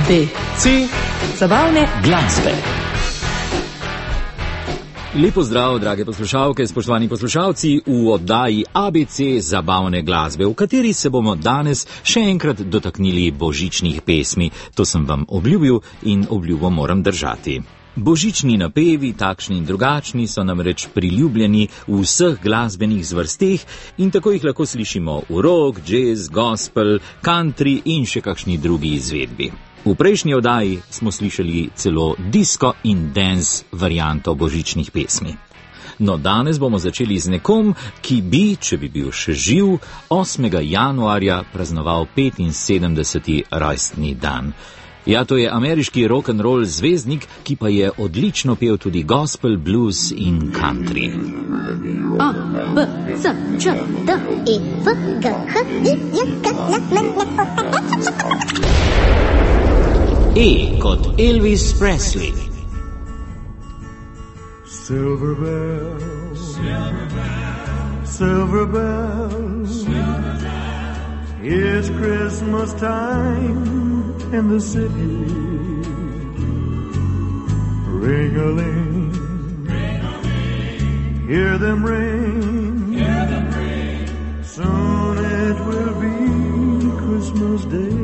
B, C, zabavne glasbe. Lepo zdrav, drage poslušalke, spoštovani poslušalci, v oddaji ABC zabavne glasbe, v kateri se bomo danes še enkrat dotaknili božičnih pesmi. To sem vam obljubil in obljubo moram držati. Božični napevi, takšni in drugačni, so namreč priljubljeni v vseh glasbenih zvrsteh in tako jih lahko slišimo v rock, jazz, gospel, country in še kakšni drugi izvedbi. V prejšnji oddaji smo slišali celo disco in dance varianto božičnih pesmi. No, danes bomo začeli z nekom, ki bi, če bi bil še živ, 8. januarja praznoval 75. rojstni dan. Ja, to je ameriški rock'n'roll zvezdnik, ki pa je odlično pel tudi gospel, blues in country. A, B, C, Č, D, E, F, G, H, I, J, K, L, M, N, O, P, E kot Elvis Presley. Silver bells, silver bells, silver bells, silver bells. It's Christmas time in the city. Ring-a-ling, ring-a-ling. Hear them ring, hear them ring. Soon it will be Christmas Day.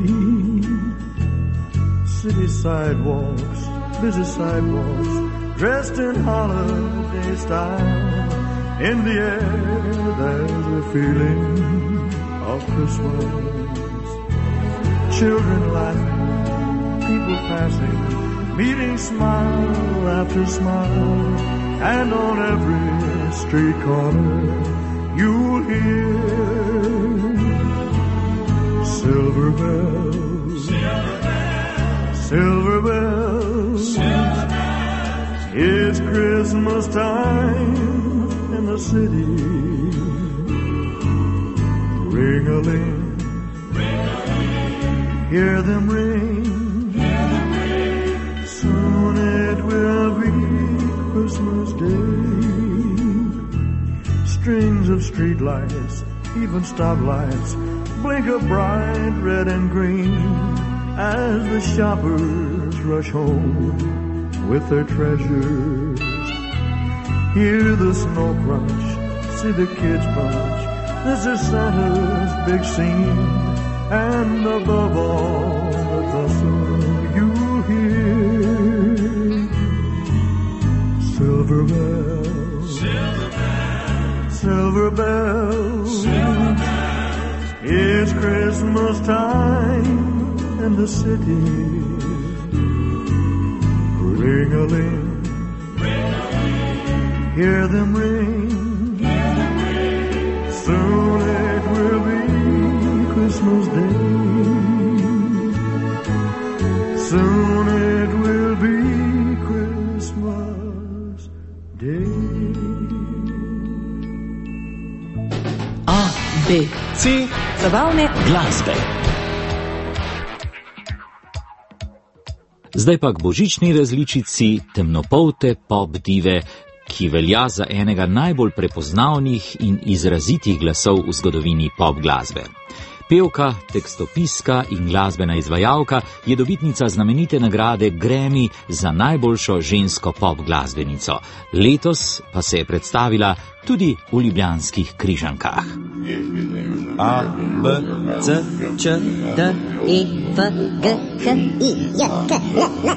City sidewalks, busy sidewalks, dressed in holiday style. In the air there's a feeling of Christmas. Children laughing, people passing, meeting smile after smile. And on every street corner you'll hear silver bells, silver bells, silver bells, silver bells. It's Christmas time in the city. Ring-a-ling, ring-a-ling. Hear them ring, hear them ring. Soon it will be Christmas Day. Strings of streetlights, even stoplights, blink a bright red and green as the shoppers rush home with their treasures. Hear the snow crunch, see the kids bunch. This is Santa's big scene, and above all the bustle you hear silver bells, silver bells, silver bells, silver bells. It's Christmas time in the city. Ring-a-ling, ring-a-ling. Hear them ring, hear them ring. Soon it will be Christmas Day. Soon it will be Christmas Day. A, B, C, zabavne glasbe. Zdaj pa k božični različici temnopolte pop dive, ki velja za enega najbolj prepoznavnih in izrazitih glasov v zgodovini pop glasbe. Pevka, tekstopiska in glasbena izvajalka je dobitnica znamenite nagrade Grammy za najboljšo žensko pop glasbenico. Letos pa se je predstavila tudi v ljubljanskih Križankah. A, B, C, Č, D, E, F, G, H, I, J, K, L,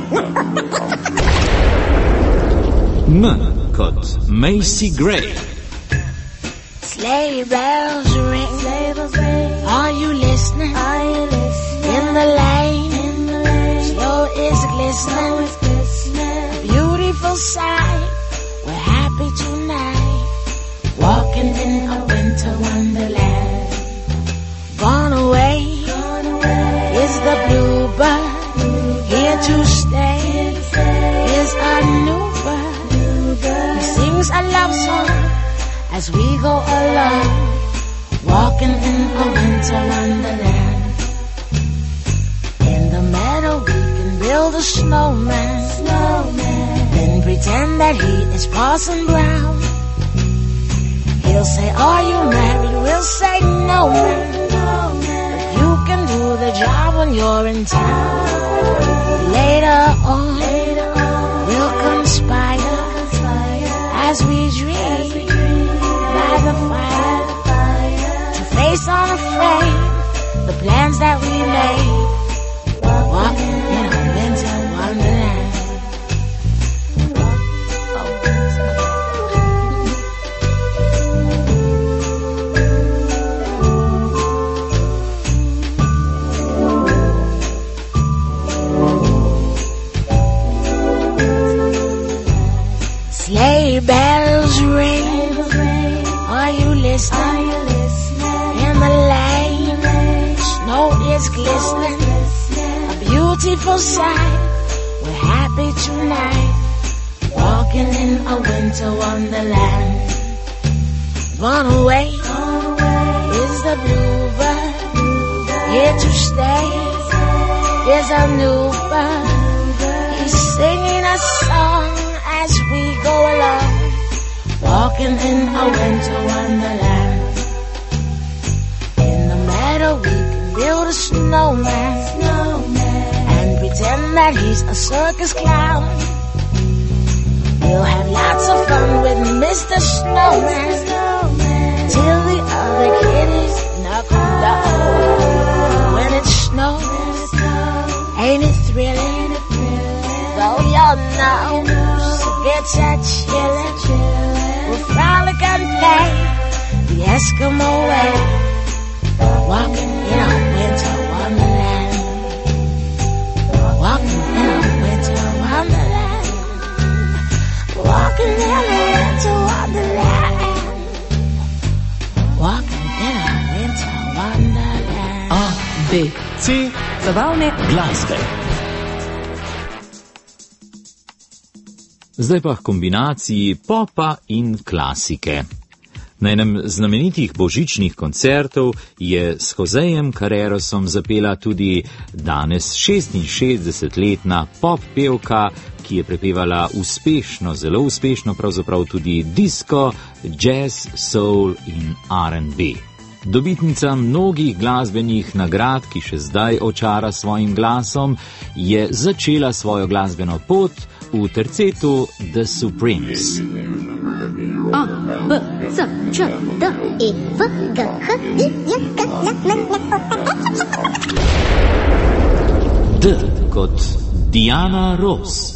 M kot Macy Gray. Sleigh bells ring, are you listening? In the lane, snow is glistening, beautiful sight, we're happy tonight, walking in a winter wonderland. Gone away is the bluebird, here to stay is a new bird. He sings a love song as we go along, walking in a winter wonderland. In the meadow we can build a snowman, then pretend that he is Parson Brown. He'll say, are you married? We'll say, no, man. But you can do the job when you're in town. Later on, we'll conspire as we dream by the fire to face unafraid the plans that we made, walking in a winter wonderland. Sleigh bells ring, are you listening? In the lane, snow is glistening, a beautiful sight. We're happy tonight, walking in a winter wonderland. Runaway is the bluebird, here to stay is a new bird. He's singing a song as we go along, walking in a winter wonderland. In the meadow we can build a snowman and pretend that he's a circus clown. We'll have lots of fun with Mr. Snowman till the other kiddies knock him down. When it snows, ain't it thrilling? Though your nose gets a chillin', we'll frolic and play the Eskimo way, walking in a winter wonderland. Walking in a winter wonderland. Walking in a winter wonderland. Walking in a winter wonderland. A, B, C, zabavne glasbe. Zdaj pa k kombinaciji popa in klasike. Na enem znamenitih božičnih koncertov je s Josejem Carrerosom zapela tudi danes 66-letna pop pevka, ki je prepevala uspešno, zelo uspešno pravzaprav tudi disco, jazz, soul in R&B. Dobitnica mnogih glasbenih nagrad, ki še zdaj očara svojim glasom, je začela svojo glasbeno pot v tercetu The Supremes. A, B, C, Č, D, E, F, G, H, I, J, K, L, M, N, O, P, D kot Diana Ross.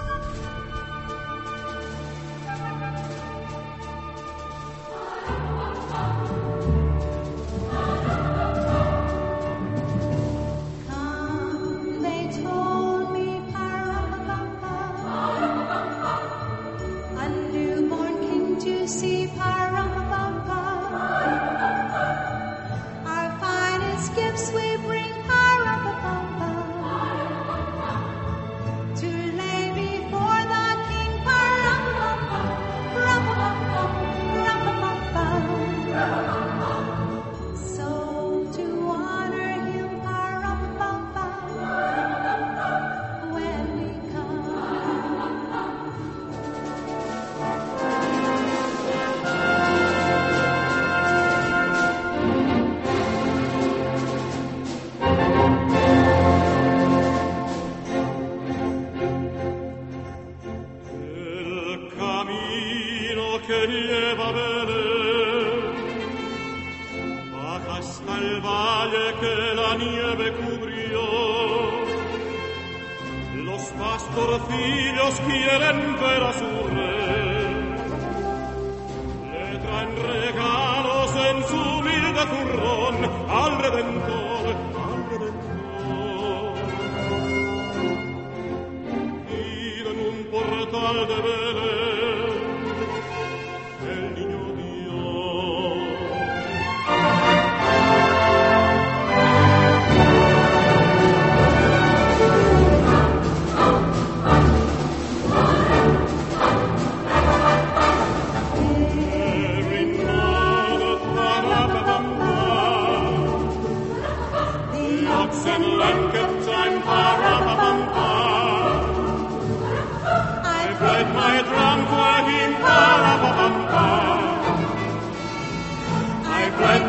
Pastorcillos quieren ver a su rey, le traen regalos en su humilde zurrón al Redentor, al Redentor. Piden un portal de Belén, el niño Dios.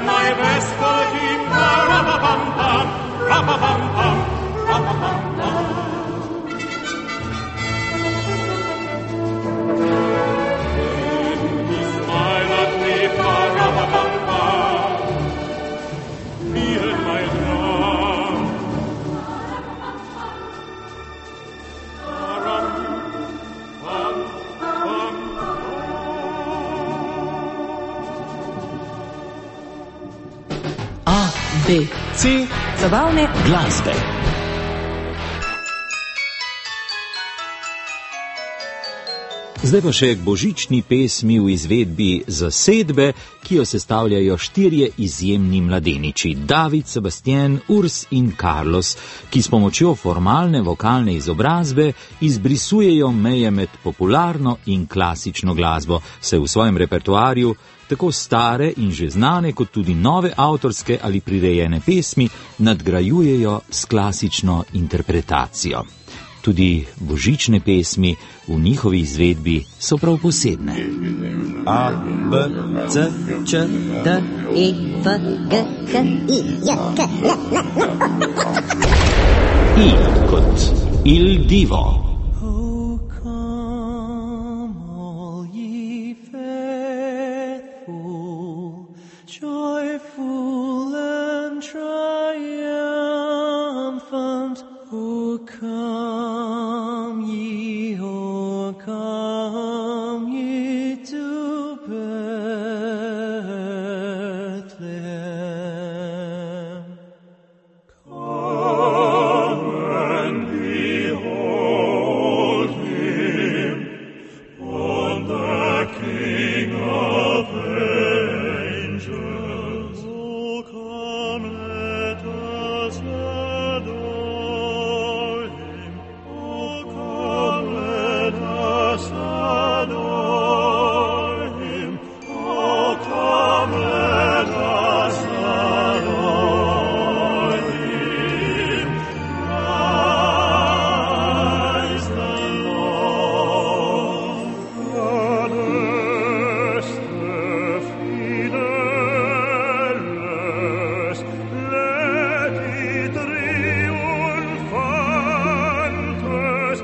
Bam bam bam, bam bam bam, bam bam bam. B, C, zabavne glasbe. Zdaj pa še k božični pesmi v izvedbi zasedbe, ki jo sestavljajo 4 izjemni mladeniči, David, Sebastian, Urs in Carlos, ki s pomočjo formalne vokalne izobrazbe izbrisujejo meje med popularno in klasično glasbo, se v svojem repertoarju tako stare in že znane, kot tudi nove avtorske ali prirejene pesmi nadgrajujejo s klasično interpretacijo. Tudi božične pesmi v njihovi izvedbi so prav posebne. A, B, C, Č, D, E, F, G, H, I, J, K, L, M, N, O, P. I kot Il Divo. Oh, come all ye faithful, joyful and triumphant. Oh, come ye to Bethlehem. Come and behold him, born the King of angels. Oh, come, let us adore him. Oh, come, let us adore him. Oh, come, let us adore him. Christ the Lord. Adeste fideles, leti triumphantes,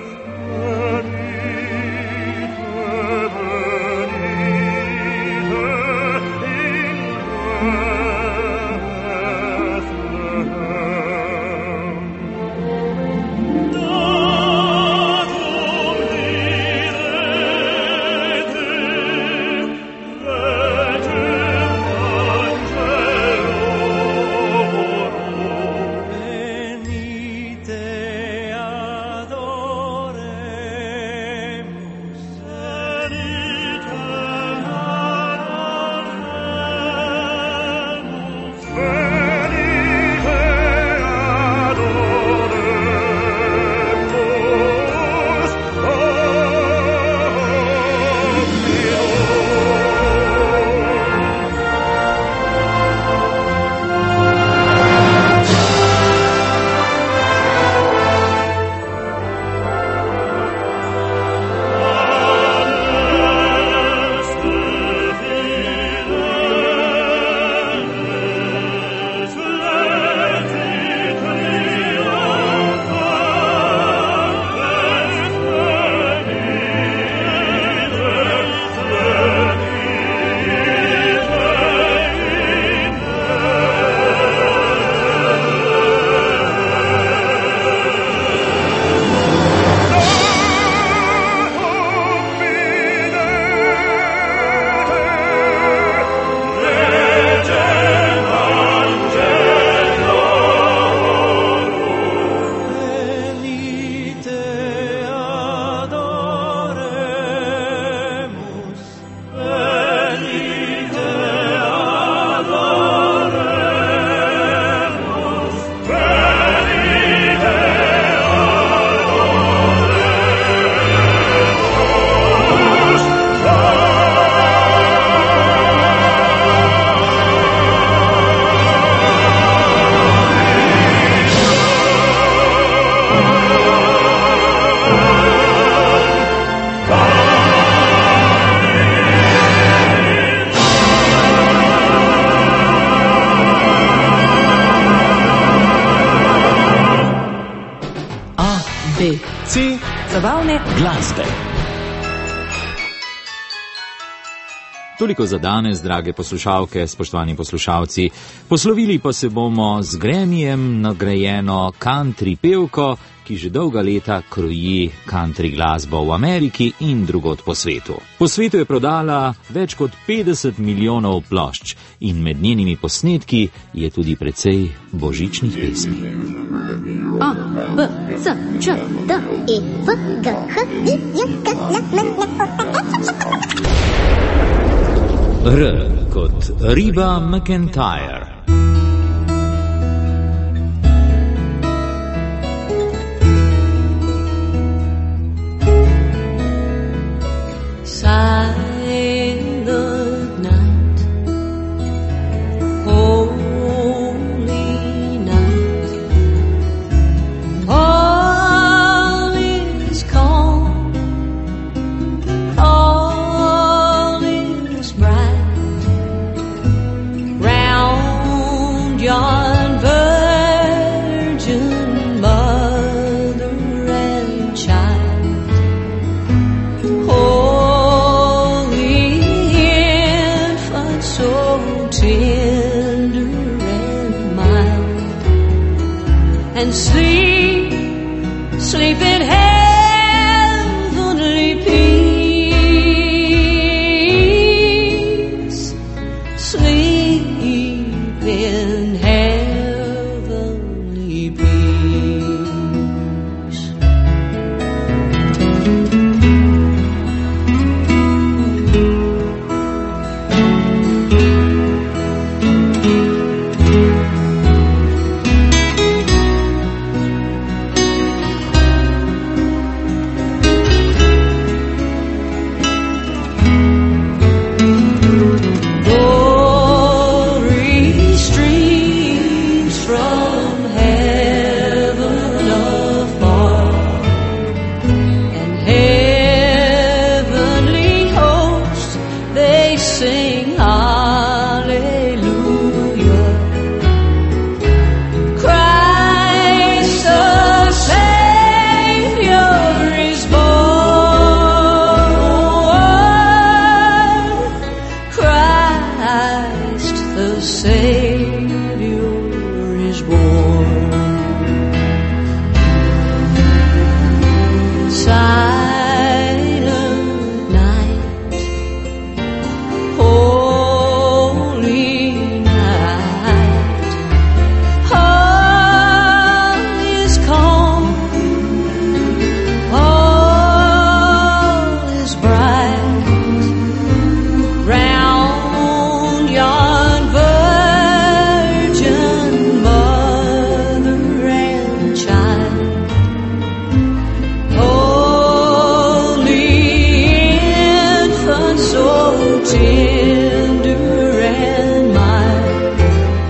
B, C, zabavne glasbe. Toliko za danes, drage poslušalke, spoštovani poslušalci. Poslovili pa se bomo z Grammyjem nagrajeno country pevko, ki že dolga leta kroji country glasbo v Ameriki in drugod po svetu. Po svetu je prodala več kot 50 milijonov plošč in med njenimi posnetki je tudi precej božičnih pesmi. A, B, C, Č, D, E, F, G, H, I, J, K, L, M, N, O, P, R kot Reba McEntire. Silent night, holy night, all is calm, all is bright, round yon virgin mother and child. Tender and mild, and sleep, sleep in heavenly peace, sleep in heavenly peace. Sing hallelujah. Christ the Savior is born. Christ the Savior is born. Silent night, holy night, all is calm, all is bright, round yon virgin mother and child. Holy infant, so tender and mild,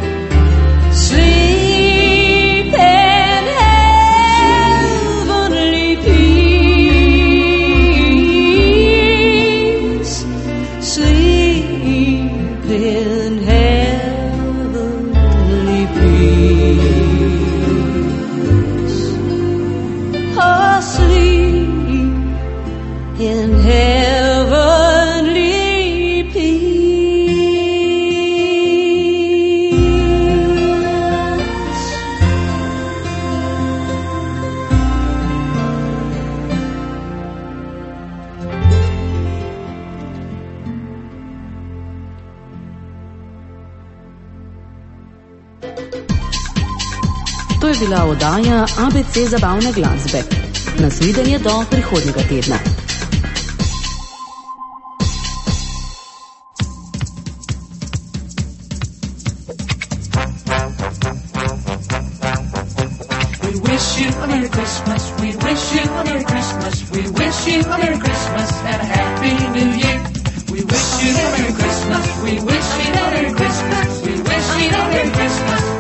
sleep in heavenly peace, sleep in heavenly peace, oh, sleep in heavenly peace. To je bila oddaja ABC zabavne glasbe. Nasvidenje do prihodnjega tedna. We wish you a Merry Christmas. We wish you a Merry Christmas. We wish you a Merry Christmas and a Happy New Year. We wish you a Merry Christmas. We wish you a Merry Christmas. We wish you a Merry Christmas.